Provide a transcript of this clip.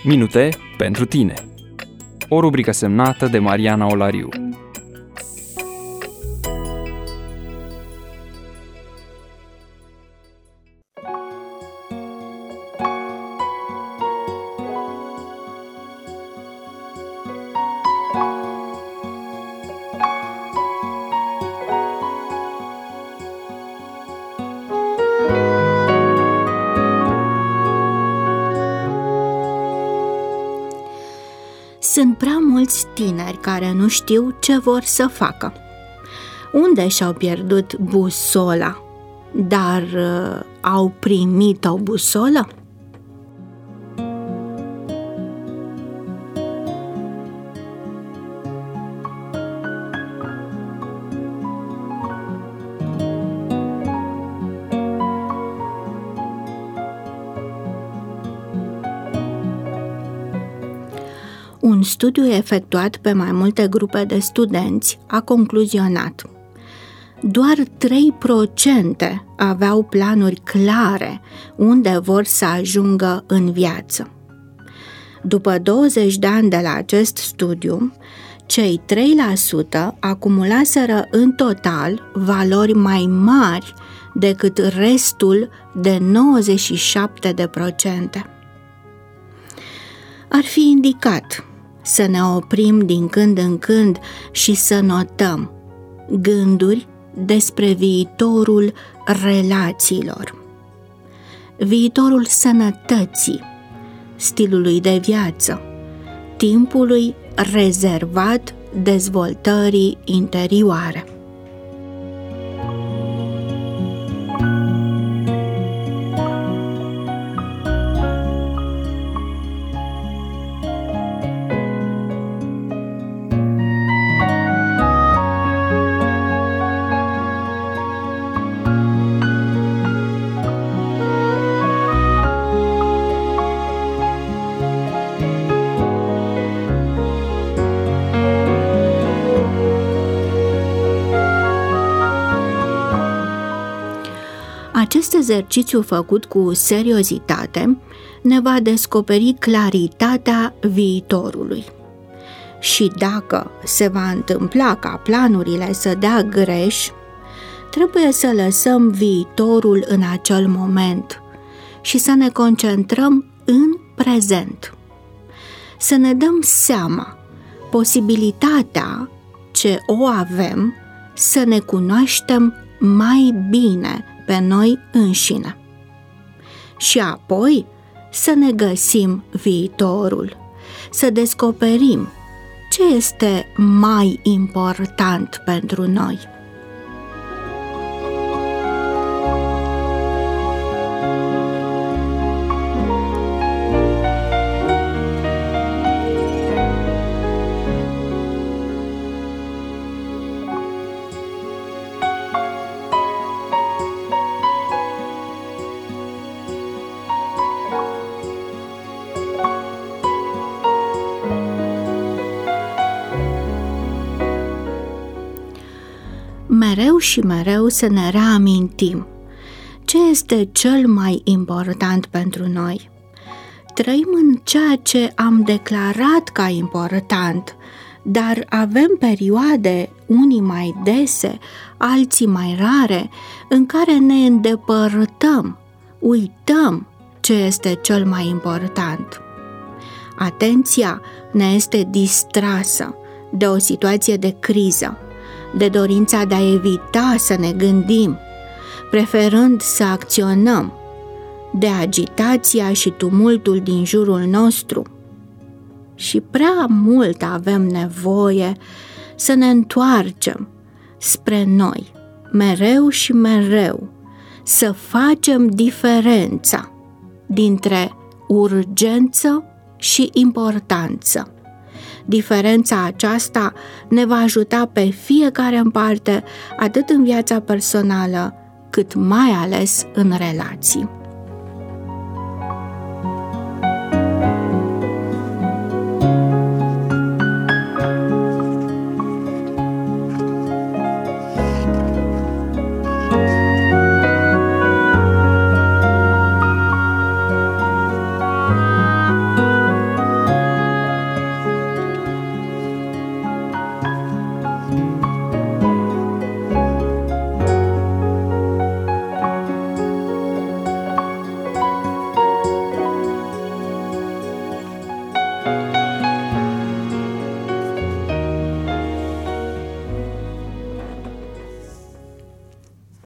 Minute pentru tine. O rubrică semnată de Mariana Olariu. Sunt prea mulți tineri care nu știu ce vor să facă. Unde și-au pierdut busola? Dar au primit o busolă? Un studiu efectuat pe mai multe grupe de studenți a concluzionat: doar 3% aveau planuri clare unde vor să ajungă în viață. După 20 de ani de la acest studiu, cei 3% acumulaseră în total valori mai mari decât restul de 97%. Ar fi indicat să ne oprim din când în când și să notăm gânduri despre viitorul relațiilor, viitorul sănătății, stilului de viață, timpului rezervat dezvoltării interioare. Acest exercițiu făcut cu seriozitate ne va descoperi claritatea viitorului. Și dacă se va întâmpla ca planurile să dea greș, trebuie să lăsăm viitorul în acel moment și să ne concentrăm în prezent. Să ne dăm seama posibilitatea ce o avem să ne cunoaștem mai bine pe noi înșine. Și apoi să ne găsim viitorul, să descoperim ce este mai important pentru noi. Mereu și mereu să ne reamintim ce este cel mai important pentru noi. Trăim în ceea ce am declarat ca important, dar avem perioade, unii mai dese, alții mai rare, în care ne îndepărtăm, uităm ce este cel mai important. Atenția ne este distrasă de o situație de criză, de dorința de a evita să ne gândim, preferând să acționăm, de agitația și tumultul din jurul nostru. Și prea mult avem nevoie să ne întoarcem spre noi, mereu și mereu, să facem diferența dintre urgență și importanță. Diferența aceasta ne va ajuta pe fiecare în parte, atât în viața personală, cât mai ales în relații.